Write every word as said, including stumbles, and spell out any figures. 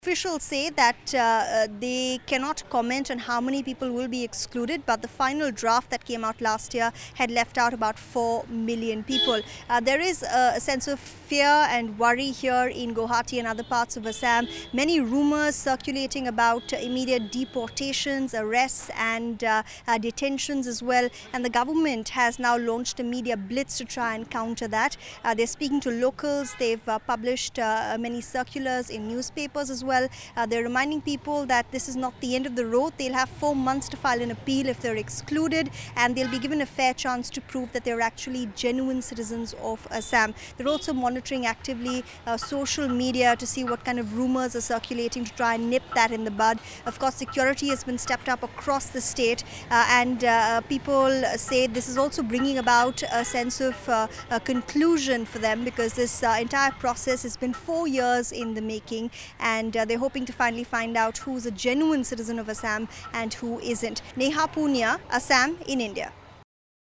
Officials say that uh, they cannot comment on how many people will be excluded, but the final draft that came out last year had left out about four million people. Uh, there is a sense of fear and worry here in Guwahati and other parts of Assam. Many rumors circulating about uh, immediate deportations, arrests and uh, uh, detentions as well. And the government has now launched a media blitz to try and counter that. Uh, they're speaking to locals. They've uh, published uh, many circulars in newspapers as well. Well, uh, they're reminding people that this is not the end of the road. They'll have four months to file an appeal if they're excluded, and they'll be given a fair chance to prove that they're actually genuine citizens of Assam. They're also monitoring actively uh, social media to see what kind of rumors are circulating to try and nip that in the bud. Of course, security has been stepped up across the state, uh, and uh, people say this is also bringing about a sense of uh, a conclusion for them, because this uh, entire process has been four years in the making, and uh, they're hoping to finally find out who's a genuine citizen of Assam and who isn't. Neha Punya, Assam in India.